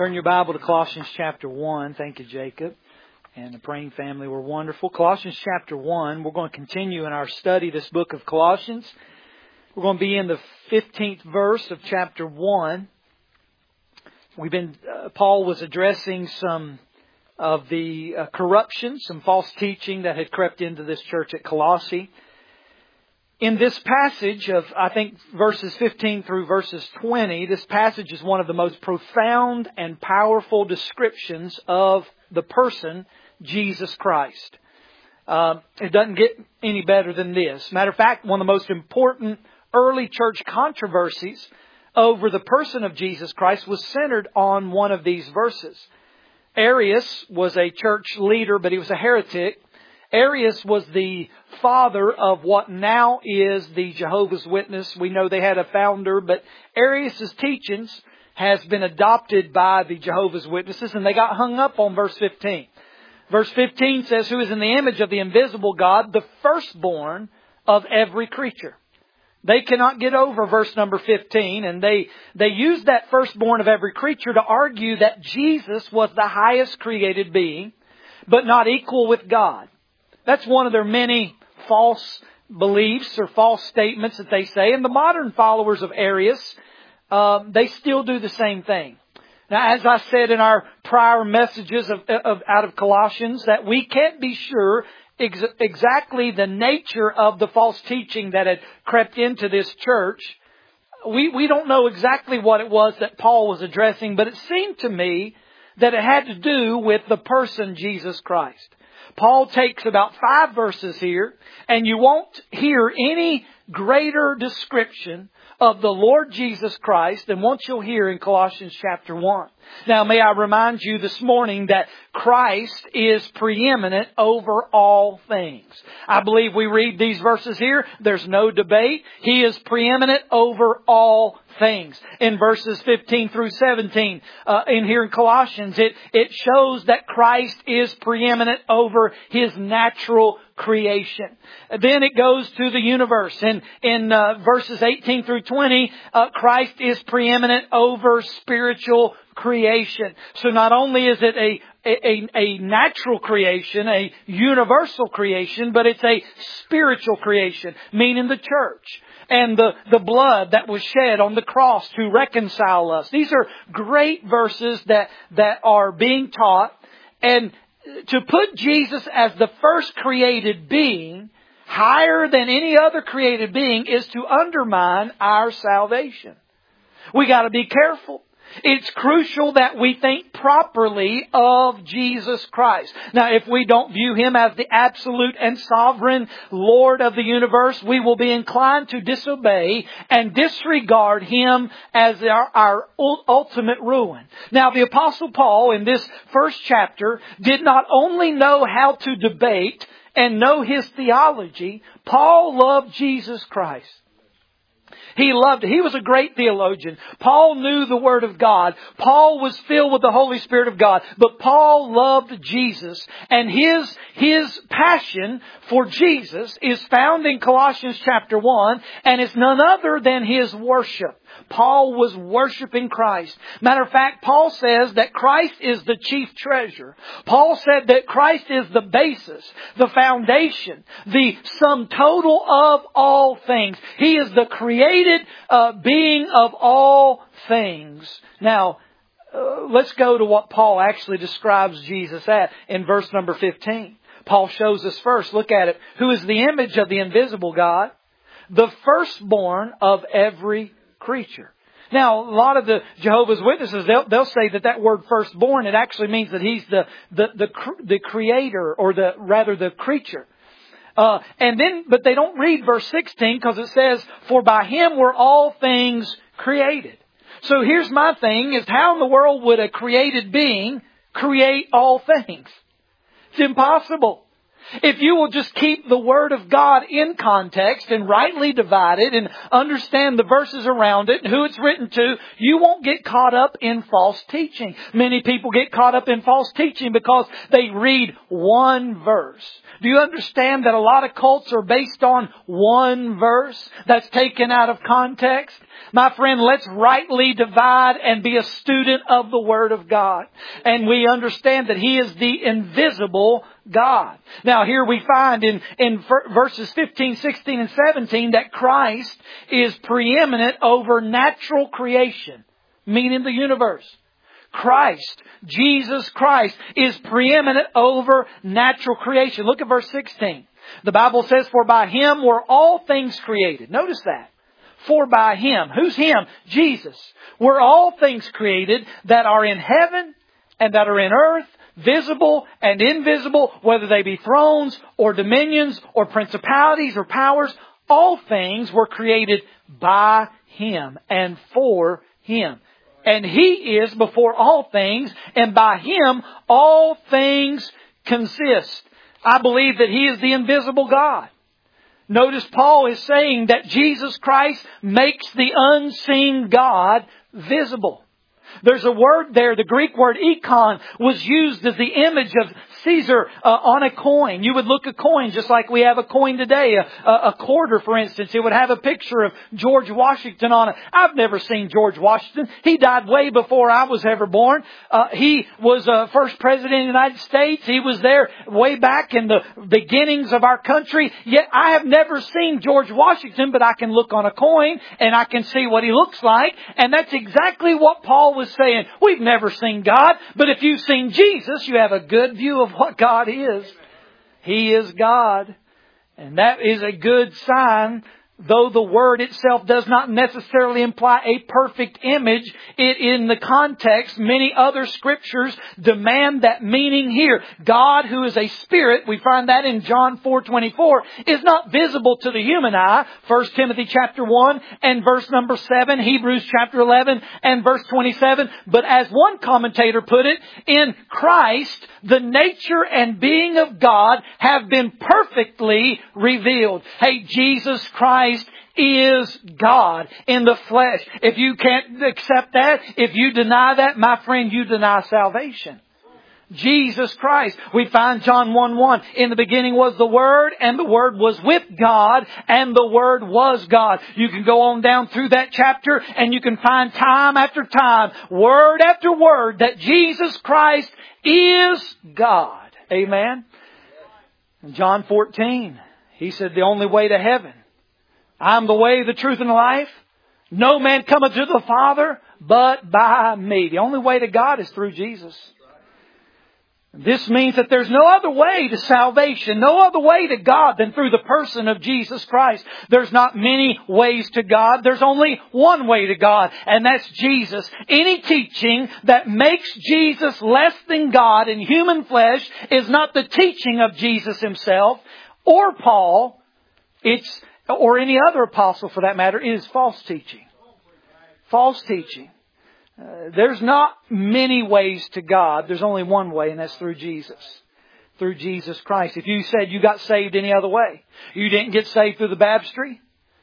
Turn your Bible to Colossians chapter 1. Thank you, Jacob. And the praying family were wonderful. Colossians chapter 1. We're going to continue in our study this book of Colossians. We're going to be in the 15th verse of chapter 1. Paul was addressing some of the corruption, some false teaching that had crept into this church at Colossae. In this passage of, I think, verses 15 through verses 20, this passage is one of the most profound and powerful descriptions of the person, Jesus Christ. It doesn't get any better than this. Matter of fact, one of the most important early church controversies over the person of Jesus Christ was centered on one of these verses. Arius was a church leader, but he was a heretic. Arius was the father of what now is the Jehovah's Witness. We know they had a founder, but Arius' teachings has been adopted by the Jehovah's Witnesses, and they got hung up on verse 15. Verse 15 says, "Who is in the image of the invisible God, the firstborn of every creature." They cannot get over verse number 15, and they use that firstborn of every creature to argue that Jesus was the highest created being, but not equal with God. That's one of their many false beliefs or false statements that they say. And the modern followers of Arius, they still do the same thing. Now, as I said in our prior messages out of Colossians, that we can't be sure exactly the nature of the false teaching that had crept into this church. We don't know exactly what it was that Paul was addressing, but it seemed to me that it had to do with the person Jesus Christ. Paul takes about 5 verses here, and you won't hear any greater description of the Lord Jesus Christ than what you'll hear in Colossians chapter 1. Now, may I remind you this morning that Christ is preeminent over all things. I believe we read these verses here. There's no debate. He is preeminent over all things. In verses 15 through 17, in here in Colossians, it shows that Christ is preeminent over His natural creation. Then it goes to the universe. In verses 18 through 20, Christ is preeminent over spiritual creation. So not only is it a natural creation, a universal creation, but it's a spiritual creation, meaning the church. And the blood that was shed on the cross to reconcile us. These are great verses that are being taught. And to put Jesus as the first created being, higher than any other created being, is to undermine our salvation. We got to be careful. It's crucial that we think properly of Jesus Christ. Now, if we don't view Him as the absolute and sovereign Lord of the universe, we will be inclined to disobey and disregard Him as our ultimate ruin. Now, the Apostle Paul in this first chapter did not only know how to debate and know his theology, Paul loved Jesus Christ. He loved it. He was a great theologian. Paul knew the Word of God. Paul was filled with the Holy Spirit of God. But Paul loved Jesus. And his passion for Jesus is found in Colossians chapter 1. And it's none other than his worship. Paul was worshiping Christ. Matter of fact, Paul says that Christ is the chief treasure. Paul said that Christ is the basis, the foundation, the sum total of all things. He is the created being of all things. Now, let's go to what Paul actually describes Jesus at in verse number 15. Paul shows us first, look at it, who is the image of the invisible God, the firstborn of every creature. Now, a lot of the Jehovah's Witnesses, they'll say that word firstborn, it actually means that He's the creator, or the creature. But they don't read verse 16 because it says, "For by Him were all things created." So here's my thing, is how in the world would a created being create all things? It's impossible. If you will just keep the Word of God in context and rightly divide it and understand the verses around it and who it's written to, you won't get caught up in false teaching. Many people get caught up in false teaching because they read one verse. Do you understand that a lot of cults are based on one verse that's taken out of context? My friend, let's rightly divide and be a student of the Word of God. And we understand that He is the invisible God. Now here we find in verses 15, 16, and 17 that Christ is preeminent over natural creation, meaning the universe. Christ, Jesus Christ, is preeminent over natural creation. Look at verse 16. The Bible says, "For by Him were all things created." Notice that. For by Him. Who's Him? Jesus. Were all things created that are in heaven and that are in earth, visible and invisible, whether they be thrones or dominions or principalities or powers. All things were created by Him and for Him. And He is before all things, and by Him all things consist. I believe that He is the invisible God. Notice Paul is saying that Jesus Christ makes the unseen God visible. There's a word there, the Greek word ikon, was used as the image of Caesar on a coin. You would look a coin just like we have a coin today, a quarter, for instance. It would have a picture of George Washington on it. I've never seen George Washington. He died way before I was ever born. He was first president of the United States. He was there way back in the beginnings of our country. Yet I have never seen George Washington, but I can look on a coin and I can see what he looks like. And that's exactly what Paul was saying. We've never seen God, but if you've seen Jesus, you have a good view of what God is. He is God. And that is a good sign. Though the word itself does not necessarily imply a perfect image, it in the context, many other scriptures demand that meaning here. God, who is a spirit, we find that in John 4:24, is not visible to the human eye. 1 Timothy chapter 1 and verse number 7, Hebrews chapter 11 and verse 27. But as one commentator put it, in Christ, the nature and being of God have been perfectly revealed. Hey, Jesus Christ is God in the flesh. If you can't accept that, if you deny that, my friend, you deny salvation. Jesus Christ. We find John 1:1. In the beginning was the Word, and the Word was with God, and the Word was God. You can go on down through that chapter, and you can find time after time, word after word, that Jesus Christ is God. Amen. In John 14, He said, the only way to heaven, I'm the way, the truth, and the life. No man cometh to the Father but by me. The only way to God is through Jesus. This means that there's no other way to salvation, no other way to God than through the person of Jesus Christ. There's not many ways to God. There's only one way to God, and that's Jesus. Any teaching that makes Jesus less than God in human flesh is not the teaching of Jesus Himself or Paul. Or any other apostle for that matter. It is false teaching. False teaching. There's not many ways to God. There's only one way, and that's through Jesus. Through Jesus Christ. If you said you got saved any other way, you didn't get saved through the baptistry.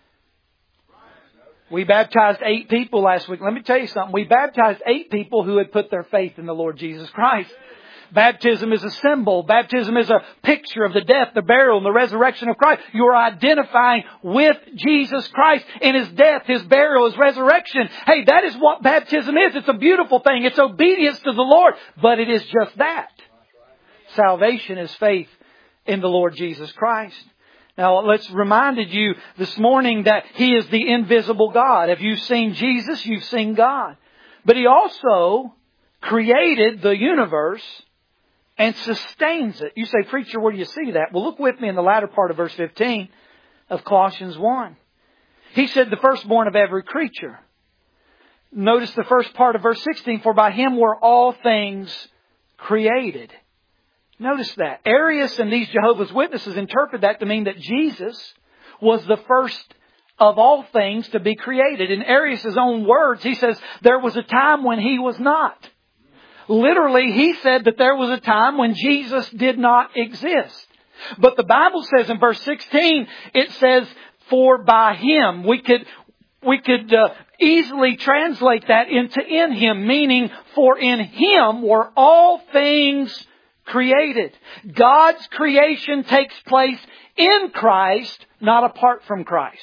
We baptized 8 people last week. Let me tell you something. We baptized 8 people who had put their faith in the Lord Jesus Christ. Baptism is a symbol. Baptism is a picture of the death, the burial, and the resurrection of Christ. You are identifying with Jesus Christ in His death, His burial, His resurrection. Hey, that is what baptism is. It's a beautiful thing. It's obedience to the Lord. But it is just that. Salvation is faith in the Lord Jesus Christ. Now, let's reminded you this morning that He is the invisible God. If you've seen Jesus, you've seen God. But He also created the universe and sustains it. You say, preacher, where do you see that? Well, look with me in the latter part of verse 15 of Colossians 1. He said, the firstborn of every creature. Notice the first part of verse 16, for by Him were all things created. Notice that. Arius and these Jehovah's Witnesses interpret that to mean that Jesus was the first of all things to be created. In Arius' own words, he says, there was a time when He was not. Literally, he said that there was a time when Jesus did not exist. But the Bible says in verse 16, it says, for by Him. We could easily translate that into in Him, meaning for in Him were all things created. God's creation takes place in Christ, not apart from Christ.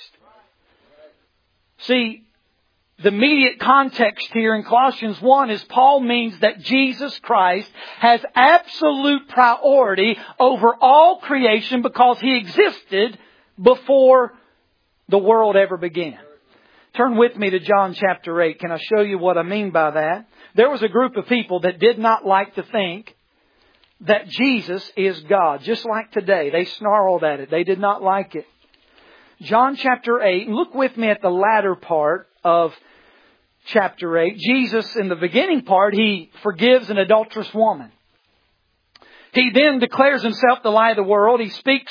See, the immediate context here in Colossians 1 is Paul means that Jesus Christ has absolute priority over all creation because He existed before the world ever began. Turn with me to John chapter 8. Can I show you what I mean by that? There was a group of people that did not like to think that Jesus is God. Just like today. They snarled at it. They did not like it. John chapter 8. And look with me at the latter part of chapter 8. Jesus, in the beginning part, He forgives an adulterous woman. He then declares Himself the light of the world. He speaks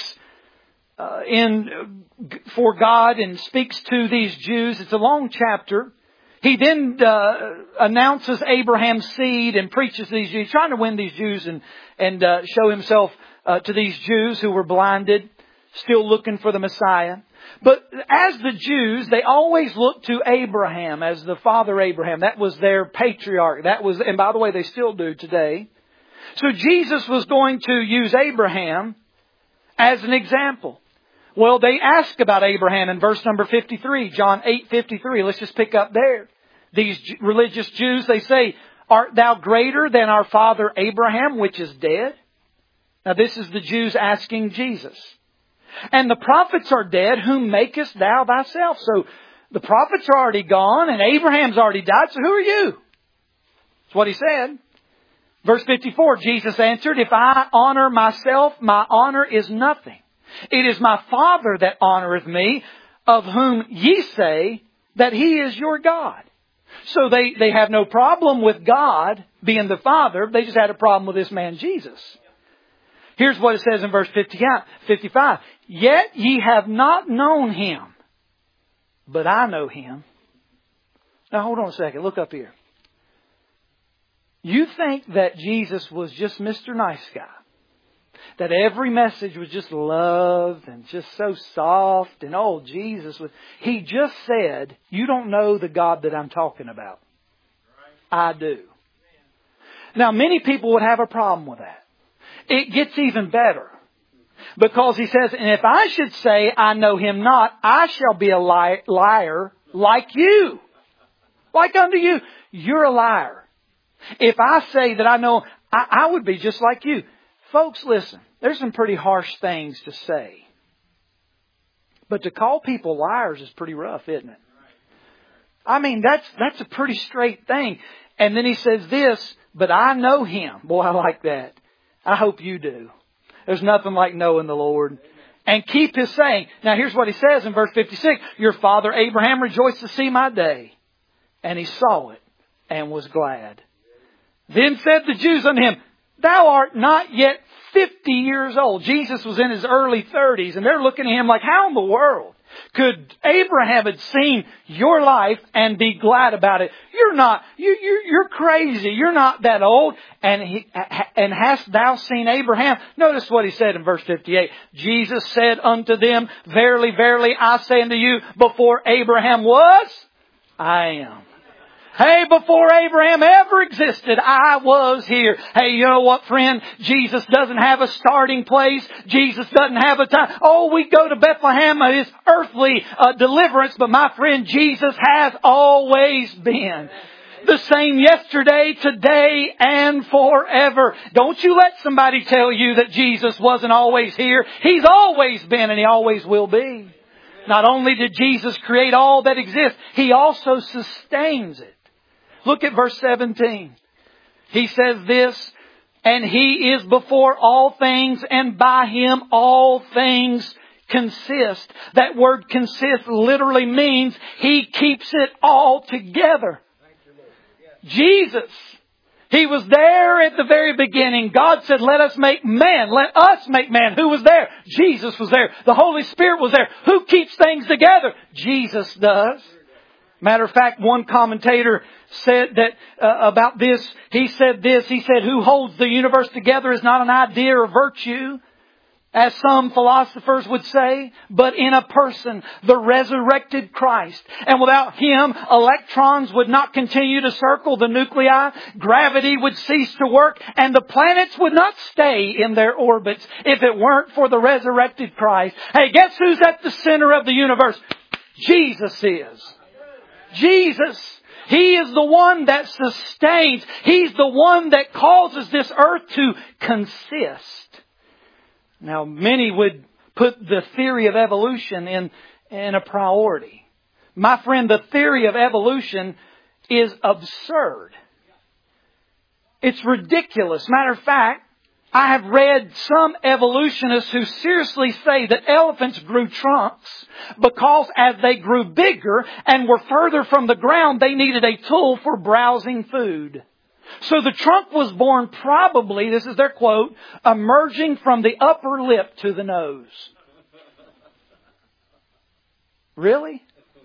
for God and speaks to these Jews. It's a long chapter. He then announces Abraham's seed and preaches to these Jews. He's trying to win these Jews and show Himself to these Jews who were blinded, still looking for the Messiah. But as the Jews, they always looked to Abraham as the father Abraham. That was their patriarch. And by the way, they still do today. So Jesus was going to use Abraham as an example. Well, they ask about Abraham in verse number 53, John 8:53. Let's just pick up there. These religious Jews, they say, art thou greater than our father Abraham, which is dead? Now this is the Jews asking Jesus. And the prophets are dead, whom makest thou thyself? So the prophets are already gone and Abraham's already died, so who are you? That's what he said. Verse 54, Jesus answered, if I honor myself, my honor is nothing. It is my Father that honoreth me, of whom ye say that He is your God. So they have no problem with God being the Father. They just had a problem with this man Jesus. Here's what it says in verse 55. Yet ye have not known Him, but I know Him. Now hold on a second. Look up here. You think that Jesus was just Mr. Nice Guy? That every message was just loved and just so soft and Jesus was... He just said, you don't know the God that I'm talking about. I do. Now many people would have a problem with that. It gets even better. Because He says, and if I should say I know Him not, I shall be a liar like you. Like unto you. You're a liar. If I say that I know, I would be just like you. Folks, listen, there's some pretty harsh things to say. But to call people liars is pretty rough, isn't it? I mean, that's a pretty straight thing. And then He says this, but I know Him. Boy, I like that. I hope you do. There's nothing like knowing the Lord. And keep His saying. Now here's what He says in verse 56. Your father Abraham rejoiced to see my day. And he saw it and was glad. Then said the Jews unto Him, thou art not yet 50 years old. Jesus was in His early 30s. And they're looking at Him like, how in the world could Abraham have seen your life and be glad about it? You're crazy. You're not that old. And hast thou seen Abraham? Notice what He said in verse 58. Jesus said unto them, verily, verily, I say unto you, before Abraham was, I am. Hey, before Abraham ever existed, I was here. Hey, you know what, friend? Jesus doesn't have a starting place. Jesus doesn't have a time. Oh, we go to Bethlehem, His earthly deliverance. But my friend, Jesus has always been the same yesterday, today, and forever. Don't you let somebody tell you that Jesus wasn't always here. He's always been and He always will be. Not only did Jesus create all that exists, He also sustains it. Look at verse 17. He says this, and He is before all things, and by Him all things consist. That word consist literally means He keeps it all together. Jesus, He was there at the very beginning. God said, let us make man. Let us make man. Who was there? Jesus was there. The Holy Spirit was there. Who keeps things together? Jesus does. Matter of fact, one commentator said that about this. He said this. He said, who holds the universe together is not an idea or virtue. as some philosophers would say, but in a person, the resurrected Christ. And without Him, electrons would not continue to circle the nuclei, gravity would cease to work, and the planets would not stay in their orbits if it weren't for the resurrected Christ. Hey, guess who's at the center of the universe? Jesus is. Jesus. He is the one that sustains. He's the one that causes this earth to consist. Now, many would put the theory of evolution in a priority. My friend, the theory of evolution is absurd. It's ridiculous. Matter of fact, I have read some evolutionists who seriously say that elephants grew trunks because as they grew bigger and were further from the ground, they needed a tool for browsing food. So the trunk was born probably, this is their quote, emerging from the upper lip to the nose. Really?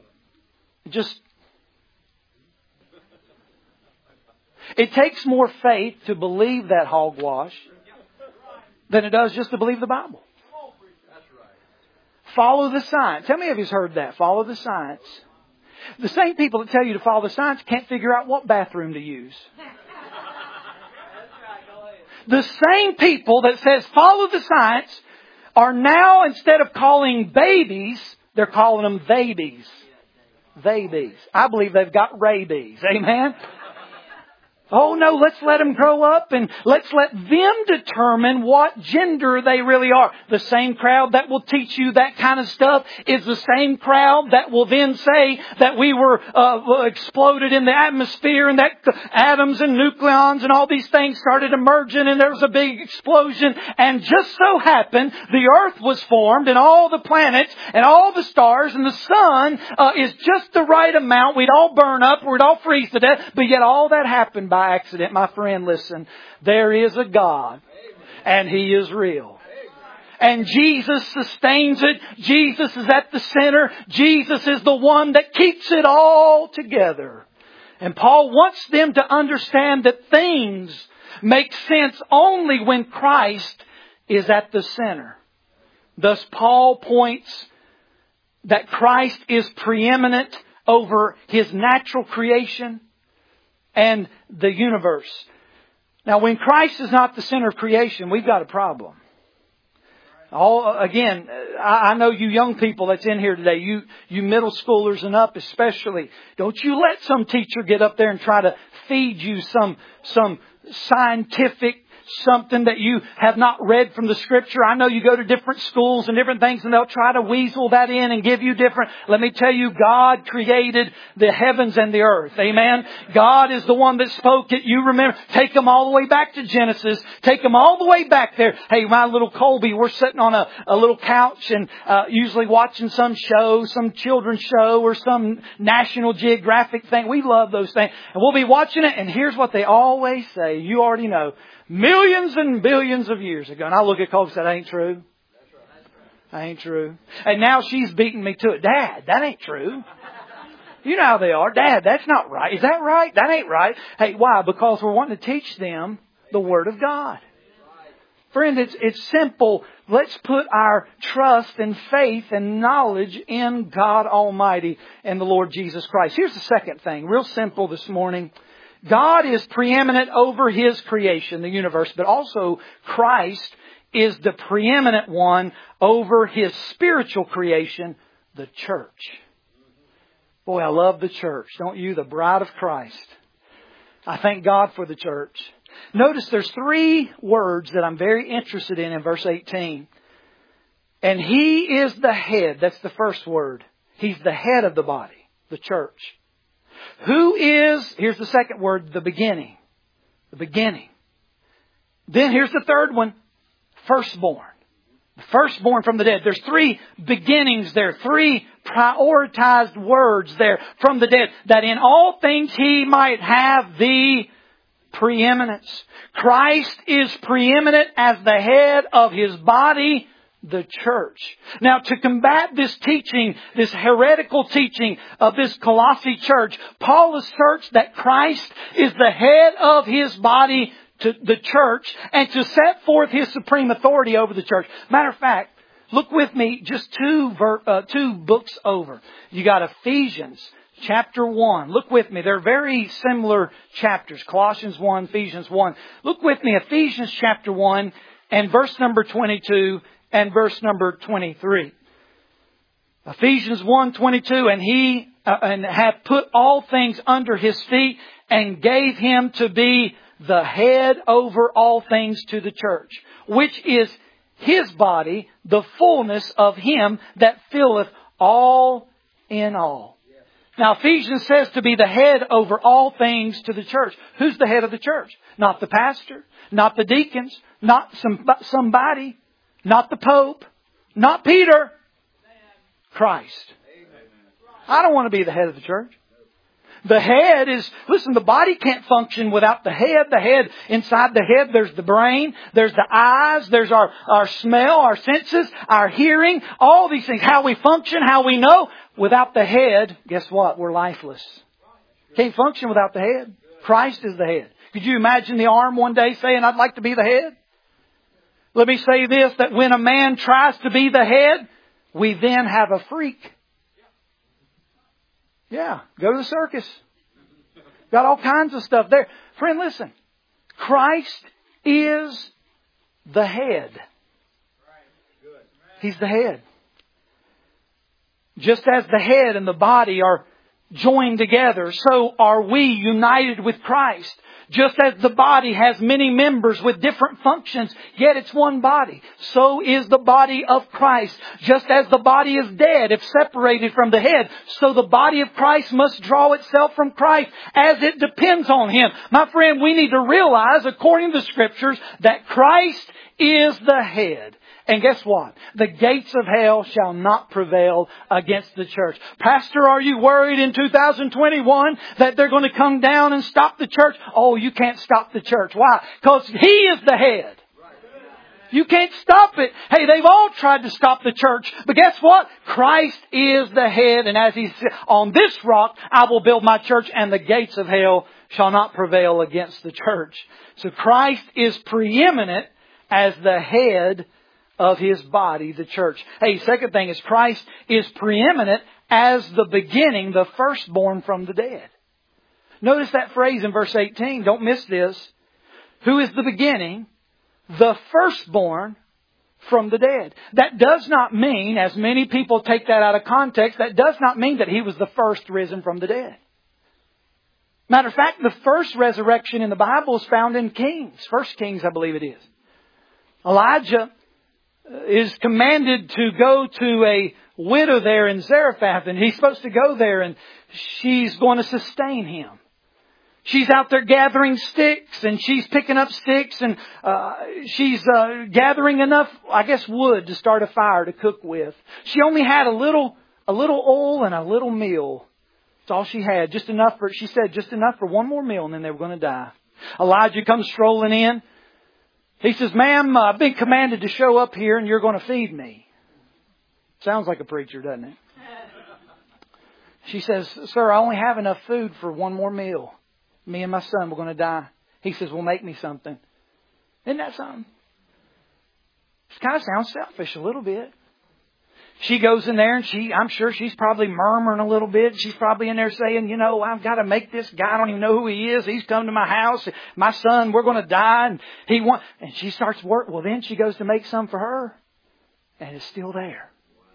It takes more faith to believe that hogwash than it does just to believe the Bible. Follow the science. How many of you have heard that? Follow the science. The same people that tell you to follow the science can't figure out what bathroom to use. The same people that says follow the science are now, instead of calling babies, they're calling them babies. Babies. I believe they've got rabies. Amen? Oh no, let's let them grow up and let's let them determine what gender they really are. The same crowd that will teach you that kind of stuff is the same crowd that will then say that we were exploded in the atmosphere and that atoms and nucleons and all these things started emerging and there was a big explosion and just so happened the earth was formed and all the planets and all the stars and the sun is just the right amount. We'd all burn up, we'd all freeze to death, but yet all that happened by accident. My friend, listen, there is a God and He is real. And Jesus sustains it. Jesus is at the center. Jesus is the one that keeps it all together. And Paul wants them to understand that things make sense only when Christ is at the center. Thus, Paul points that Christ is preeminent over His natural creation and the universe. Now, when Christ is not the center of creation, we've got a problem. I know you young people that's in here today, you middle schoolers and up especially, don't you let some teacher get up there and try to feed you some scientific something that you have not read from the Scripture. I know you go to different schools and different things and they'll try to weasel that in and give you different. Let me tell you, God created the heavens and the earth. Amen. God is the one that spoke it. You remember, take them all the way back to Genesis. Take them all the way back there. Hey, my little Colby, we're sitting on a little couch and usually watching some show, some children's show or some National Geographic thing. We love those things. And we'll be watching it and here's what they always say. You already know. Millions and billions of years ago. And I look at Colby and say, that ain't true. That ain't true. And now she's beating me to it. Dad, that ain't true. You know how they are. Dad, that's not right. Is that right? That ain't right. Hey, why? Because we're wanting to teach them the Word of God. Friend, it's simple. Let's put our trust and faith and knowledge in God Almighty and the Lord Jesus Christ. Here's the second thing. Real simple this morning. God is preeminent over His creation, the universe, but also Christ is the preeminent one over His spiritual creation, the church. Boy, I love the church. Don't you? The bride of Christ. I thank God for the church. Notice there's three words that I'm very interested in verse 18. And He is the head. That's the first word. He's the head of the body, the church. Who is, here's the second word, the beginning. The beginning. Then here's the third one, firstborn. The firstborn from the dead. There's three beginnings there. Three prioritized words there from the dead. That in all things He might have the preeminence. Christ is preeminent as the head of His body, the church. Now, to combat this teaching, this heretical teaching of this Colossae church, Paul asserts that Christ is the head of His body, to the church and to set forth His supreme authority over the church. Matter of fact, look with me just two books over. You got Ephesians chapter 1. Look with me. They're very similar chapters. Colossians 1, Ephesians 1. Look with me. Ephesians chapter 1 and verse number 22 and verse number 23. Ephesians 1:22, and He hath put all things under His feet and gave Him to be the head over all things to the church, which is His body, the fullness of Him that filleth all in all. Now Ephesians says to be the head over all things to the church. Who's the head of the church? Not the pastor, not the deacons, not somebody, not the Pope, not Peter. Christ. I don't want to be the head of the church. The head is, listen, the body can't function without the head. The head, inside the head, there's the brain, there's the eyes, there's our smell, our senses, our hearing, all these things. How we function, how we know. Without the head, guess what? We're lifeless. Can't function without the head. Christ is the head. Could you imagine the arm one day saying, I'd like to be the head? Let me say this, that when a man tries to be the head, we then have a freak. Yeah, go to the circus. Got all kinds of stuff there. Friend, listen. Christ is the head. He's the head. Just as the head and the body are joined together, so are we united with Christ. Just as the body has many members with different functions, yet it's one body. So is the body of Christ. Just as the body is dead if separated from the head, so the body of Christ must draw itself from Christ as it depends on Him. My friend, we need to realize, according to the Scriptures, that Christ is the head. And guess what? The gates of hell shall not prevail against the church. Pastor, are you worried in 2021 that they're going to come down and stop the church? Oh, you can't stop the church. Why? Because He is the head. You can't stop it. Hey, they've all tried to stop the church. But guess what? Christ is the head. And as He said, on this rock I will build my church, and the gates of hell shall not prevail against the church. So Christ is preeminent as the head of His body, the church. Hey, second thing is Christ is preeminent as the beginning, the firstborn from the dead. Notice that phrase in verse 18. Don't miss this. Who is the beginning? The firstborn from the dead. That does not mean, as many people take that out of context, that does not mean that He was the first risen from the dead. Matter of fact, the first resurrection in the Bible is found in Kings. 1 Kings, I believe it is. Elijah is commanded to go to a widow there in Zarephath, and he's supposed to go there, and she's going to sustain him. She's out there gathering sticks, and she's picking up sticks, and she's gathering enough, I guess, wood to start a fire to cook with. She only had a little oil and a little meal. That's all she had. Just enough for, she said, just enough for one more meal, and then they were going to die. Elijah comes strolling in. He says, ma'am, I've been commanded to show up here and you're going to feed me. Sounds like a preacher, doesn't it? She says, sir, I only have enough food for one more meal. Me and my son, we're going to die. He says, well, make me something. Isn't that something? It kind of sounds selfish a little bit. She goes in there and I'm sure she's probably murmuring a little bit. She's probably in there saying, I've got to make this guy. I don't even know who he is. He's come to my house. My son, we're going to die. And and she starts work. Well, then she goes to make some for her. And it's still there.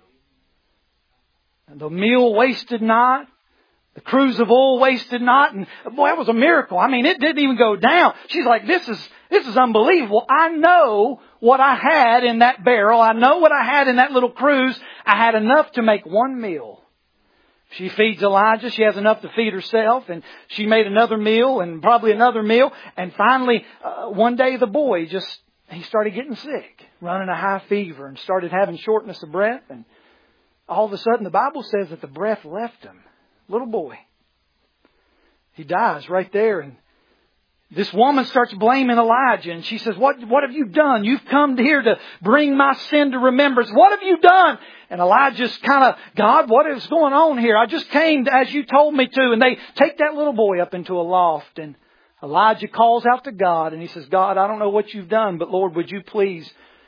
And the meal wasted not. The cruse of oil wasted not. And boy, that was a miracle. I mean, it didn't even go down. She's like, this is unbelievable. I know what I had in that barrel. I know what I had in that little cruse. I had enough to make one meal. She feeds Elijah. She has enough to feed herself. And she made another meal and probably another meal. And finally, one day the boy he started getting sick, running a high fever and started having shortness of breath. And all of a sudden the Bible says that the breath left him. Little boy. He dies right there. And this woman starts blaming Elijah. And she says, what have you done? You've come here to bring my sin to remembrance. What have you done? And Elijah's kind of, God, what is going on here? I just came as you told me to. And they take that little boy up into a loft. And Elijah calls out to God and he says, God, I don't know what you've done, but Lord, would you please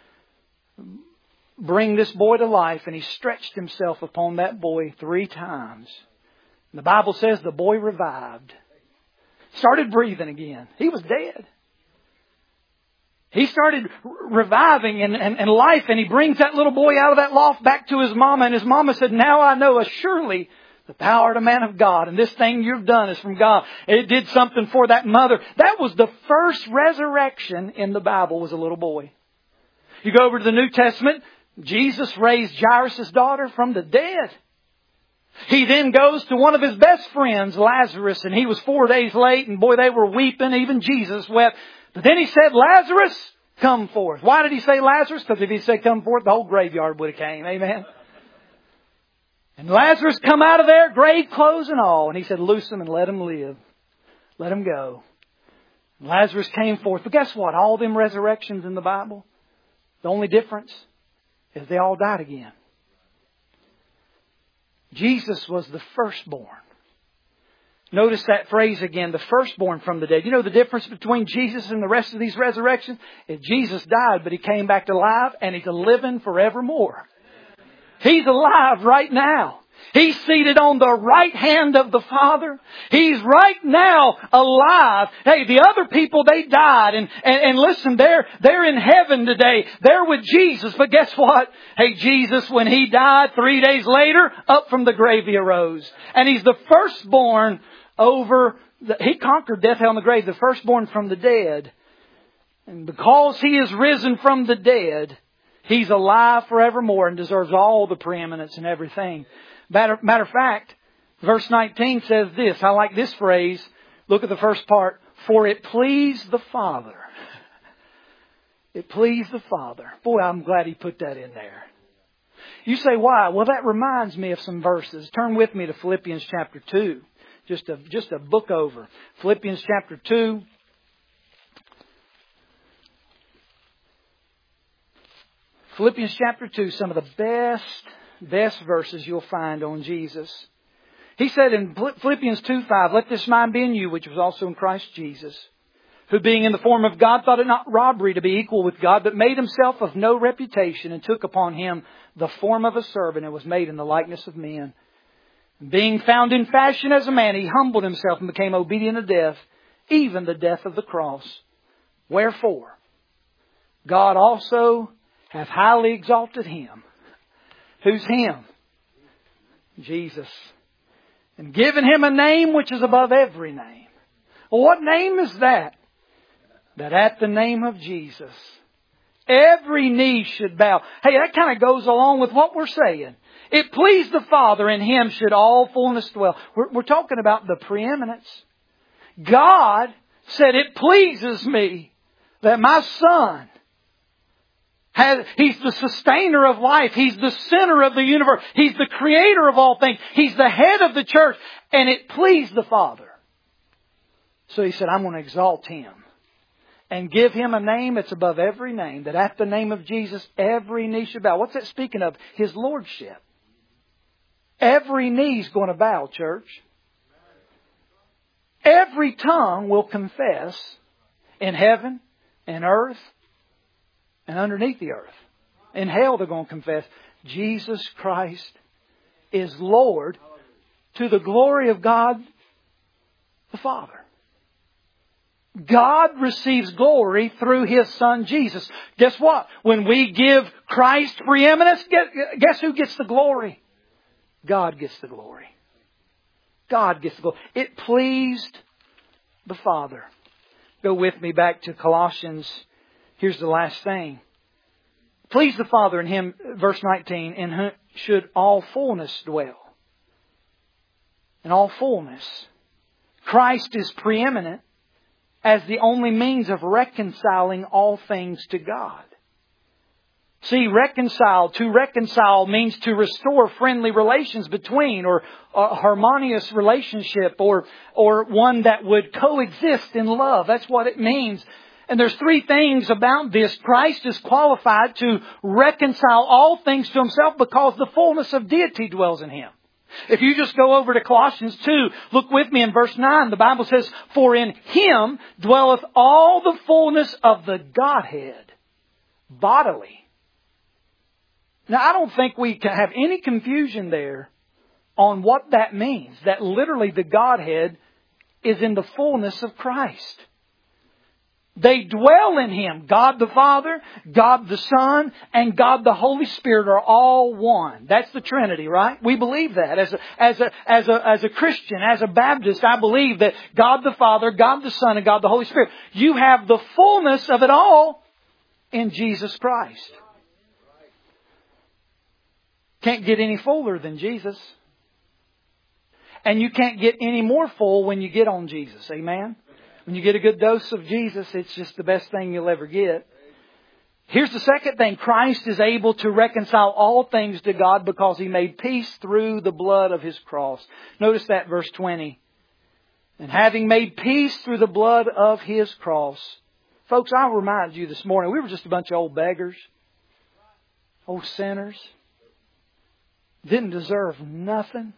bring this boy to life? And he stretched himself upon that boy 3 times. And the Bible says the boy revived. Started breathing again. He was dead. He started reviving and life, and he brings that little boy out of that loft back to his mama. And his mama said, now I know surely that thou art a man of God, and this thing you've done is from God. It did something for that mother. That was the first resurrection in the Bible, was a little boy. You go over to the New Testament, Jesus raised Jairus' daughter from the dead. He then goes to one of his best friends, Lazarus, and he was 4 days late, and boy, they were weeping. Even Jesus wept. But then he said, Lazarus, come forth. Why did he say Lazarus? Because if he said come forth, the whole graveyard would have came. Amen. And Lazarus come out of there, grave clothes and all. And he said, loose him and let him live. Let him go. And Lazarus came forth. But guess what? All them resurrections in the Bible, the only difference is they all died again. Jesus was the firstborn. Notice that phrase again, the firstborn from the dead. You know the difference between Jesus and the rest of these resurrections? Is Jesus died, but He came back to life, and He's living forevermore. He's alive right now. He's seated on the right hand of the Father. He's right now alive. Hey, the other people, they died. And listen, they're in heaven today. They're with Jesus. But guess what? Hey, Jesus, when He died 3 days later, up from the grave He arose. And He's the firstborn He conquered death, hell, and the grave. The firstborn from the dead. And because He is risen from the dead, He's alive forevermore and deserves all the preeminence and everything. Matter of fact, verse 19 says this. I like this phrase. Look at the first part. For it pleased the Father. It pleased the Father. Boy, I'm glad He put that in there. You say, why? Well, that reminds me of some verses. Turn with me to Philippians chapter 2. Just a book over. Philippians chapter 2. Philippians chapter 2, some of the best verses you'll find on Jesus. He said in Philippians 2:5, let this mind be in you, which was also in Christ Jesus, who being in the form of God thought it not robbery to be equal with God, but made Himself of no reputation, and took upon Him the form of a servant, and was made in the likeness of men. Being found in fashion as a man, He humbled Himself and became obedient to death, even the death of the cross. Wherefore, God also hath highly exalted Him. Who's Him? Jesus. And given Him a name which is above every name. Well, what name is that? That at the name of Jesus, every knee should bow. Hey, that kind of goes along with what we're saying. It pleased the Father, in Him should all fullness dwell. We're talking about the preeminence. God said, it pleases me that my Son, He's the sustainer of life. He's the center of the universe. He's the creator of all things. He's the head of the church. And it pleased the Father. So He said, I'm going to exalt Him and give Him a name that's above every name. That at the name of Jesus, every knee should bow. What's that speaking of? His lordship. Every knee's going to bow, church. Every tongue will confess in heaven and earth and underneath the earth. In hell they're going to confess Jesus Christ is Lord, to the glory of God the Father. God receives glory through His Son Jesus. Guess what? When we give Christ preeminence, guess who gets the glory? God gets the glory. God gets the glory. It pleased the Father. Go with me back to Colossians. Here's the last thing. Please the Father in Him, verse 19, in whom should all fullness dwell. In all fullness. Christ is preeminent as the only means of reconciling all things to God. See, to reconcile means to restore friendly relations between, or a harmonious relationship, or one that would coexist in love. That's what it means. And there's 3 things about this. Christ is qualified to reconcile all things to Himself because the fullness of deity dwells in Him. If you just go over to Colossians 2, look with me in verse 9. The Bible says, "For in Him dwelleth all the fullness of the Godhead bodily." Now, I don't think we can have any confusion there on what that means. That literally the Godhead is in the fullness of Christ. They dwell in Him. God the Father, God the Son, and God the Holy Spirit are all one. That's the Trinity, right? We believe that. As a Christian, as a Baptist, I believe that God the Father, God the Son, and God the Holy Spirit. You have the fullness of it all in Jesus Christ. Can't get any fuller than Jesus. And you can't get any more full when you get on Jesus. Amen? When you get a good dose of Jesus, it's just the best thing you'll ever get. Here's the second thing. Christ is able to reconcile all things to God because He made peace through the blood of His cross. Notice that verse 20. And having made peace through the blood of His cross. Folks, I'll remind you this morning, we were just a bunch of old beggars. Old sinners. Didn't deserve nothing.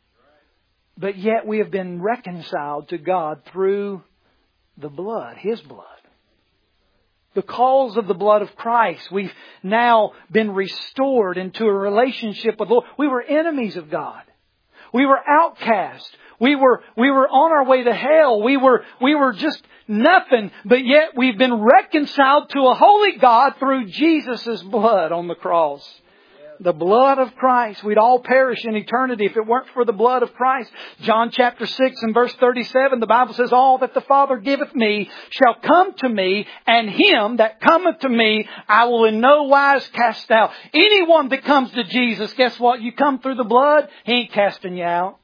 But yet we have been reconciled to God through the blood, His blood. Because of the blood of Christ, we've now been restored into a relationship with the Lord. We were enemies of God. We were outcast. We were on our way to hell. We were just nothing, but yet we've been reconciled to a holy God through Jesus' blood on the cross. The blood of Christ. We'd all perish in eternity if it weren't for the blood of Christ. John chapter 6 and verse 37, the Bible says, "All that the Father giveth me shall come to me, and him that cometh to me I will in no wise cast out." Anyone that comes to Jesus, guess what? You come through the blood, He ain't casting you out.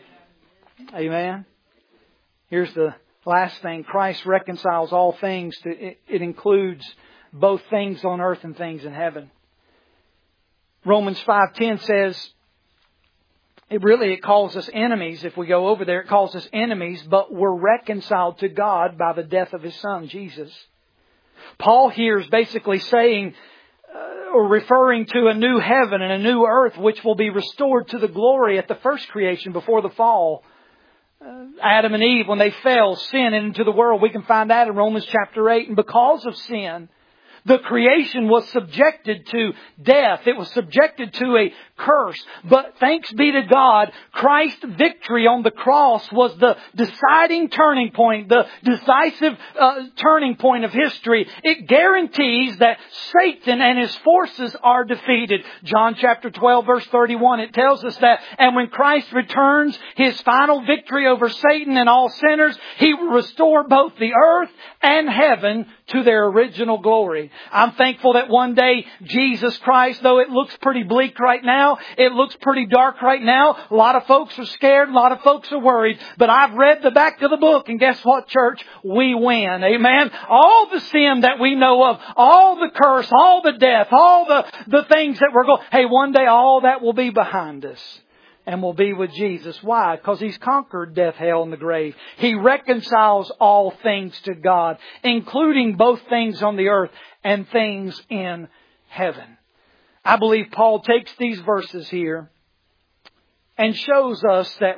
Amen. Here's the last thing. Christ reconciles all things. It includes both things on earth and things in heaven. Romans 5:10 says, it calls us enemies. If we go over there, it calls us enemies, but we're reconciled to God by the death of His Son, Jesus. Paul here is basically saying, or referring to a new heaven and a new earth, which will be restored to the glory at the first creation before the fall. Adam and Eve, when they fell, sin into the world. We can find that in Romans chapter 8. And because of sin, the creation was subjected to death. It was subjected to a curse. But thanks be to God, Christ's victory on the cross was the deciding turning point, the decisive turning point of history. It guarantees that Satan and his forces are defeated. John chapter 12 verse 31, it tells us that, "And when Christ returns His final victory over Satan and all sinners, He will restore both the earth and heaven to their original glory." I'm thankful that one day Jesus Christ, though it looks pretty bleak right now, it looks pretty dark right now, a lot of folks are scared, a lot of folks are worried, but I've read the back of the book, and guess what, church? We win. Amen. All the sin that we know of, all the curse, all the death, all the things that we're going, hey, one day all that will be behind us. And we'll be with Jesus. Why? Because He's conquered death, hell, and the grave. He reconciles all things to God, including both things on the earth and things in heaven. I believe Paul takes these verses here and shows us that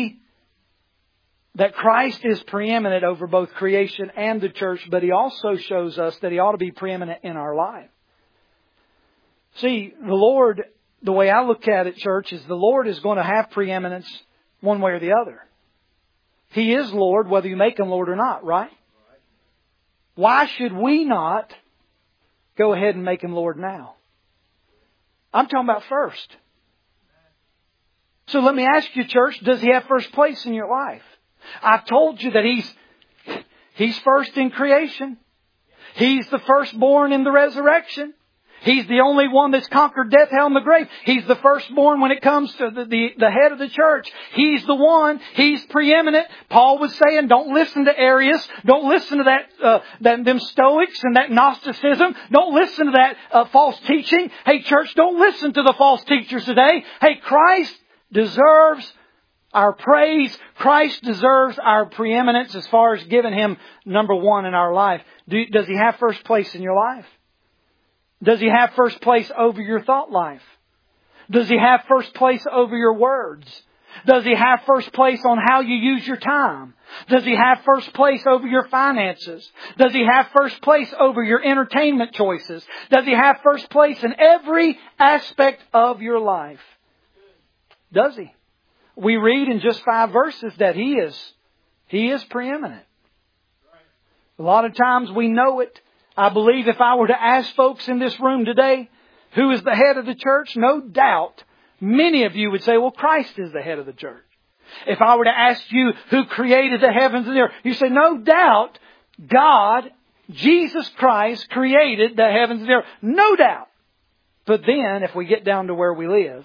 Christ is preeminent over both creation and the church, but He also shows us that He ought to be preeminent in our life. See, the Lord, the way I look at it, church, is the Lord is going to have preeminence one way or the other. He is Lord whether you make Him Lord or not, right? Why should we not go ahead and make Him Lord now? I'm talking about first. So let me ask you, church, does He have first place in your life? I've told you that He's first in creation. He's the firstborn in the resurrection. He's the only one that's conquered death, hell, and the grave. He's the firstborn when it comes to the head of the church. He's the one. He's preeminent. Paul was saying, don't listen to Arius. Don't listen to them Stoics and that Gnosticism. Don't listen to that false teaching. Hey, church, don't listen to the false teachers today. Hey, Christ deserves our praise. Christ deserves our preeminence as far as giving Him number one in our life. Does He have first place in your life? Does He have first place over your thought life? Does He have first place over your words? Does He have first place on how you use your time? Does He have first place over your finances? Does He have first place over your entertainment choices? Does He have first place in every aspect of your life? Does He? We read in just 5 verses that He is preeminent. A lot of times we know it. I believe if I were to ask folks in this room today, who is the head of the church? No doubt, many of you would say, well, Christ is the head of the church. If I were to ask you who created the heavens and the earth, you say, no doubt, God, Jesus Christ, created the heavens and the earth. No doubt. But then, if we get down to where we live,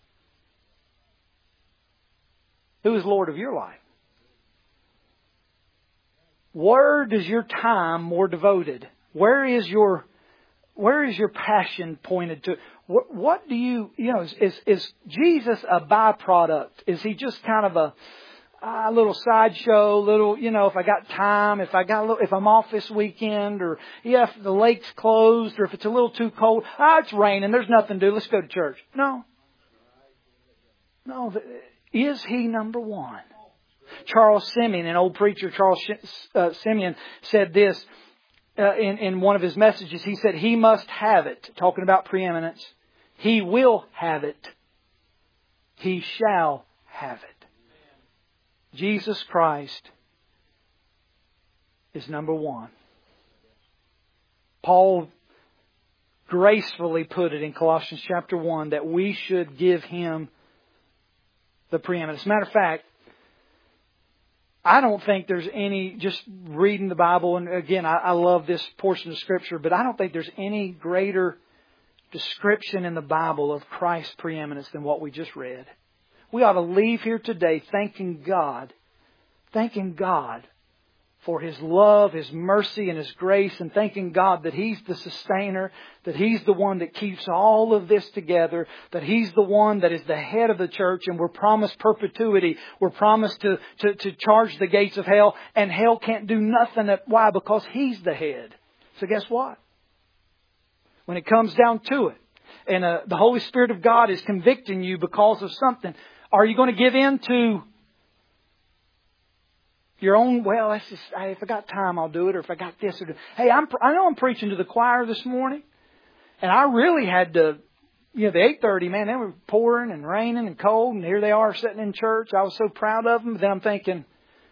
who is Lord of your life? Where does your time more devoted? Where is your passion pointed to? What do you is Jesus a byproduct? Is He just kind of a little sideshow, if I got time, if I'm off this weekend, or if the lake's closed, or if it's a little too cold, it's raining, there's nothing to do, let's go to church. No. Is He number one? Charles Simeon, an old preacher, Charles Simeon, said this in one of his messages. He said, He must have it. Talking about preeminence. He will have it. He shall have it. Jesus Christ is number one. Paul gracefully put it in Colossians chapter 1 that we should give Him the preeminence. As a matter of fact, I don't think there's any, just reading the Bible, and again, I love this portion of Scripture, but I don't think there's any greater description in the Bible of Christ's preeminence than what we just read. We ought to leave here today thanking God for His love, His mercy, and His grace, and thanking God that He's the sustainer, that He's the one that keeps all of this together, that He's the one that is the head of the church, and we're promised perpetuity. We're promised to charge the gates of hell, and hell can't do nothing. Why? Because He's the head. So guess what? When it comes down to it, and the Holy Spirit of God is convicting you because of something, are you going to give in to your own, if I got time, I'll do it, or if I got this, hey, I know I'm preaching to the choir this morning, and I really had to, the 8:30, man, they were pouring and raining and cold, and here they are sitting in church. I was so proud of them, but then I'm thinking,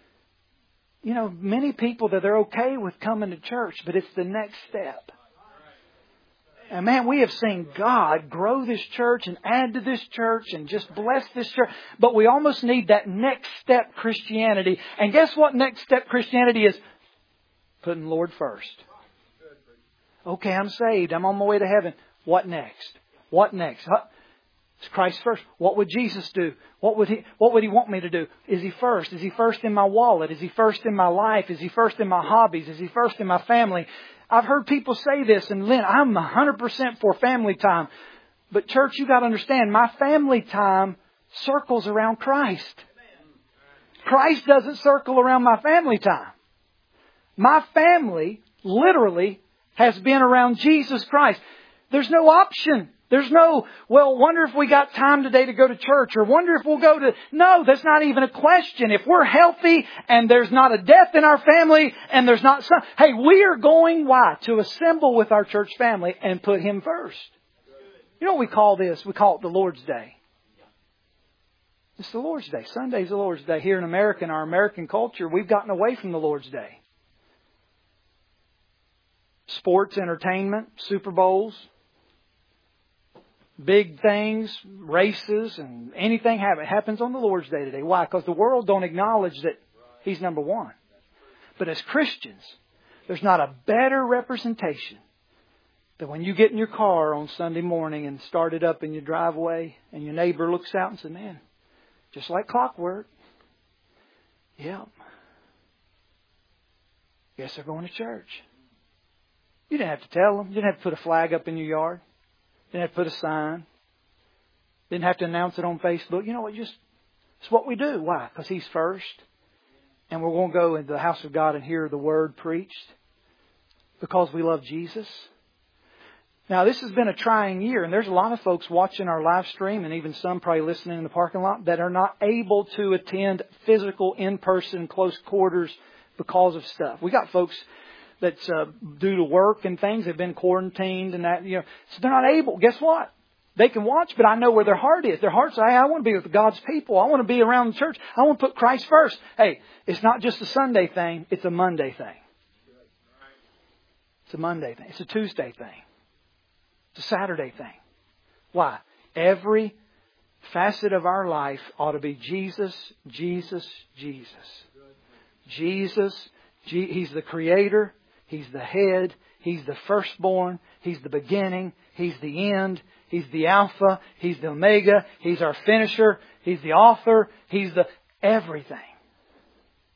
many people that they're okay with coming to church, but it's the next step. And man, we have seen God grow this church and add to this church and just bless this church. But we almost need that next step Christianity. And guess what next step Christianity is? Putting the Lord first. Okay, I'm saved. I'm on my way to heaven. What next? What next? Is Christ first? What would Jesus do? What would He want me to do? Is He first? Is He first in my wallet? Is He first in my life? Is He first in my hobbies? Is He first in my family? I've heard people say this, and Lynn, I'm 100% for family time. But church, you got to understand, my family time circles around Christ. Christ doesn't circle around my family time. My family literally has been around Jesus Christ. There's no option. There's no, wonder if we got time today to go to church, or wonder if we'll go to... No, that's not even a question. If we're healthy and there's not a death in our family and there's not some... Hey, we are going, why? To assemble with our church family and put Him first. You know what we call this? We call it the Lord's Day. It's the Lord's Day. Sunday's the Lord's Day. Here in America, in our American culture, we've gotten away from the Lord's Day. Sports, entertainment, Super Bowls, big things, races, and anything happens on the Lord's Day today. Why? Because the world don't acknowledge that He's number one. But as Christians, there's not a better representation than when you get in your car on Sunday morning and start it up in your driveway, and your neighbor looks out and says, man, just like clockwork. Yep. Guess they're going to church. You didn't have to tell them. You didn't have to put a flag up in your yard. Didn't have to put a sign. Didn't have to announce it on Facebook. You know what? It's what we do. Why? Because He's first. And we're going to go into the house of God and hear the Word preached. Because we love Jesus. Now, this has been a trying year, and there's a lot of folks watching our live stream, and even some probably listening in the parking lot, that are not able to attend physical, in-person, close quarters because of stuff. We got folks that's due to work and things, have been quarantined and that, so they're not able. Guess what? They can watch, but I know where their heart is. Their heart's, hey, I want to be with God's people. I want to be around the church. I want to put Christ first. Hey, it's not just a Sunday thing. It's a Monday thing. It's a Monday thing. It's a Tuesday thing. It's a Saturday thing. Why? Every facet of our life ought to be Jesus, Jesus, Jesus. Jesus, He's the Creator. He's the head. He's the firstborn. He's the beginning. He's the end. He's the Alpha. He's the Omega. He's our finisher. He's the author. He's the everything.